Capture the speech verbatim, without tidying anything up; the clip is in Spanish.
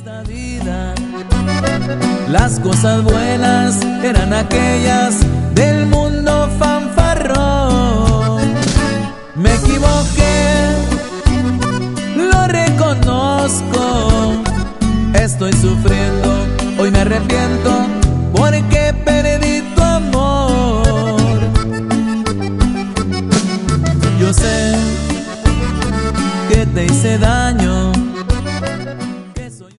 esta vida. Las cosas buenas eran aquellas del mundo fanfarrón. Me equivoqué, lo reconozco, estoy sufriendo